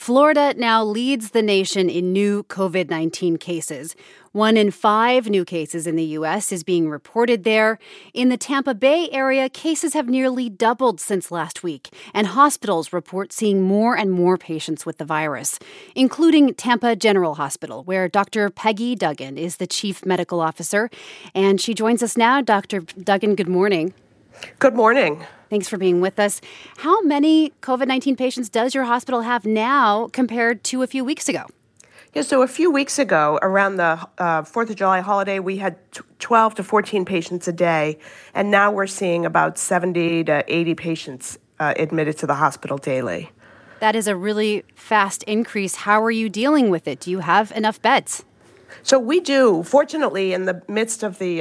Florida now leads the nation in new COVID-19 cases. 1 in 5 new cases in the U.S. is being reported there. In the Tampa Bay area, cases have nearly doubled since last week, and hospitals report seeing more and more patients with the virus, including Tampa General Hospital, where Dr. Peggy Duggan is the chief medical officer. And she joins us now. Dr. Duggan, good morning. Good morning. Thanks for being with us. How many COVID-19 patients does your hospital have now compared to a few weeks ago? Yeah, so a few weeks ago, around the 4th of July holiday, we had 12 to 14 patients a day, and now we're seeing about 70 to 80 patients admitted to the hospital daily. That is a really fast increase. How are you dealing with it? Do you have enough beds? So we do. Fortunately, in the midst of the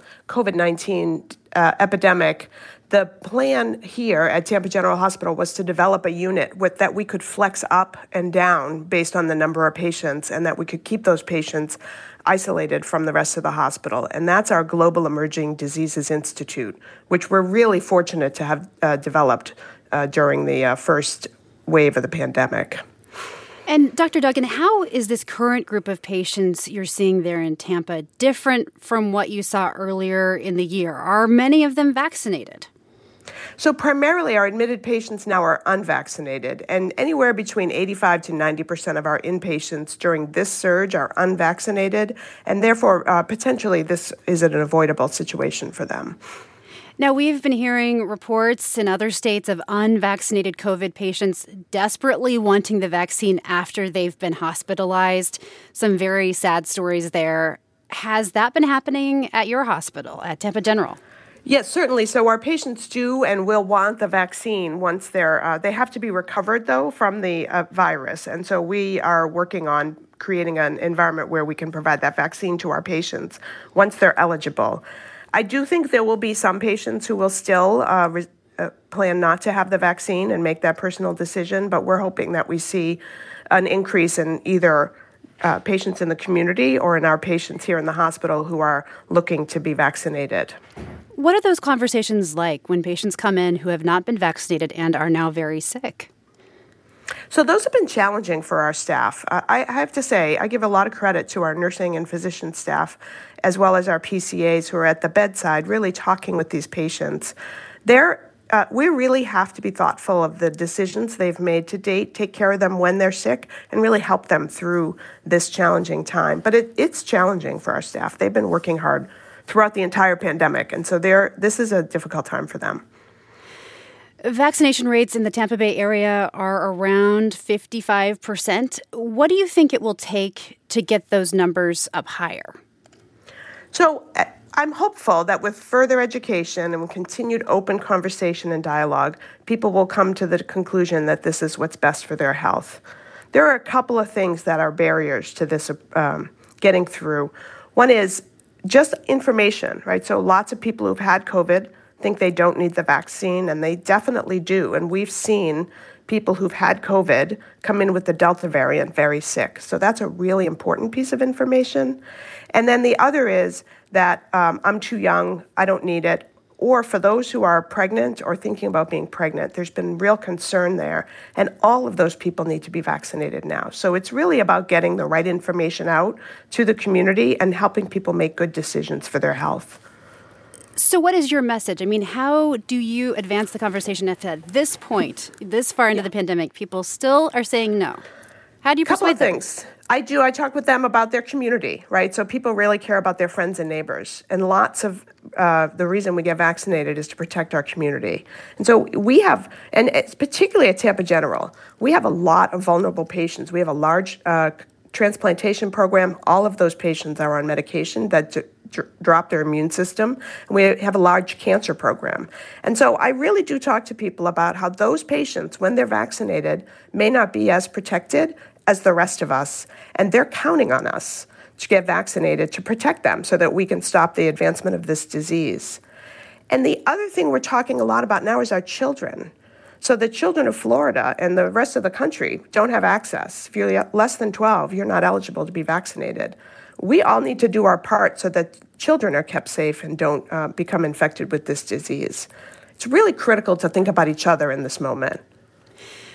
COVID-19 epidemic, the plan here at Tampa General Hospital was to develop a unit that we could flex up and down based on the number of patients, and that we could keep those patients isolated from the rest of the hospital. And that's our Global Emerging Diseases Institute, which we're really fortunate to have developed during the first wave of the pandemic. And Dr. Duggan, how is this current group of patients you're seeing there in Tampa different from what you saw earlier in the year? Are many of them vaccinated? So primarily our admitted patients now are unvaccinated, and anywhere between 85 to 90% of our inpatients during this surge are unvaccinated, and therefore potentially this is an avoidable situation for them. Now, we've been hearing reports in other states of unvaccinated COVID patients desperately wanting the vaccine after they've been hospitalized. Some very sad stories there. Has that been happening at your hospital, at Tampa General? Yes, certainly. So our patients do and will want the vaccine once they have to be recovered, though, from the virus. And so we are working on creating an environment where we can provide that vaccine to our patients once they're eligible. I do think there will be some patients who will still plan not to have the vaccine and make that personal decision, but we're hoping that we see an increase in either patients in the community or in our patients here in the hospital who are looking to be vaccinated. What are those conversations like when patients come in who have not been vaccinated and are now very sick? So those have been challenging for our staff. I have to say, I give a lot of credit to our nursing and physician staff, as well as our PCAs who are at the bedside, really talking with these patients. We really have to be thoughtful of the decisions they've made to date, take care of them when they're sick, and really help them through this challenging time. But it's challenging for our staff. They've been working hard throughout the entire pandemic, and so this is a difficult time for them. Vaccination rates in the Tampa Bay area are around 55%. What do you think it will take to get those numbers up higher? So I'm hopeful that with further education and with continued open conversation and dialogue, people will come to the conclusion that this is what's best for their health. There are a couple of things that are barriers to this getting through. One is just information, right? So lots of people who've had COVID think they don't need the vaccine, and they definitely do. And we've seen people who've had COVID come in with the Delta variant very sick. So that's a really important piece of information. And then the other is that I'm too young, I don't need it. Or for those who are pregnant or thinking about being pregnant, there's been real concern there. And all of those people need to be vaccinated now. So it's really about getting the right information out to the community and helping people make good decisions for their health. So what is your message? I mean, how do you advance the conversation if at this point, this far into the pandemic, people still are saying no? How do you persuade them? Couple of things. I talk with them about their community, right? So people really care about their friends and neighbors. And lots of the reason we get vaccinated is to protect our community. And so we have, and it's particularly at Tampa General, we have a lot of vulnerable patients. We have a large transplantation program. All of those patients are on medication that drop their immune system. And we have a large cancer program. And so I really do talk to people about how those patients, when they're vaccinated, may not be as protected as the rest of us. And they're counting on us to get vaccinated to protect them so that we can stop the advancement of this disease. And the other thing we're talking a lot about now is our children. So the children of Florida and the rest of the country don't have access. If you're less than 12, you're not eligible to be vaccinated. We all need to do our part so that children are kept safe and don't become infected with this disease. It's really critical to think about each other in this moment.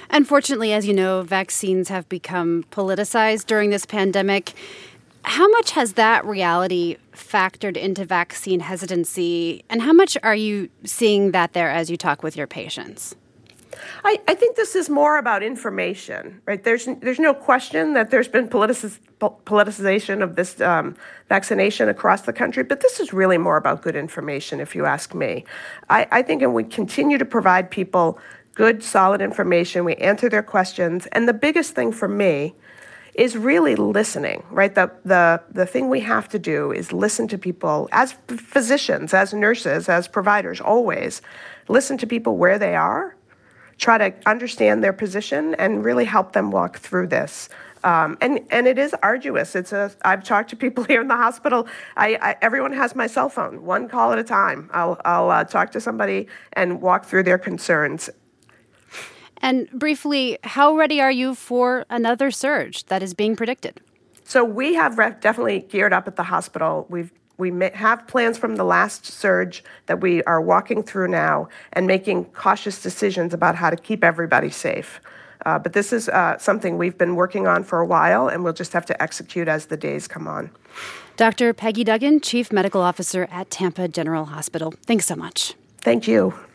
Unfortunately, as you know, vaccines have become politicized during this pandemic. How much has that reality factored into vaccine hesitancy, and how much are you seeing that there as you talk with your patients? I think this is more about information, right? There's no question that there's been politicization of this vaccination across the country, but this is really more about good information, if you ask me. I think and we continue to provide people good, solid information. We answer their questions, and the biggest thing for me is really listening, right? The thing we have to do is listen to people as physicians, as nurses, as providers, always listen to people where they are, try to understand their position, and really help them walk through this. And it is arduous. I've talked to people here in the hospital. Everyone has my cell phone, one call at a time. I'll talk to somebody and walk through their concerns. And briefly, how ready are you for another surge that is being predicted? So we have definitely geared up at the hospital. We have plans from the last surge that we are walking through now and making cautious decisions about how to keep everybody safe. But this is something we've been working on for a while, and we'll just have to execute as the days come on. Dr. Peggy Duggan, Chief Medical Officer at Tampa General Hospital. Thanks so much. Thank you.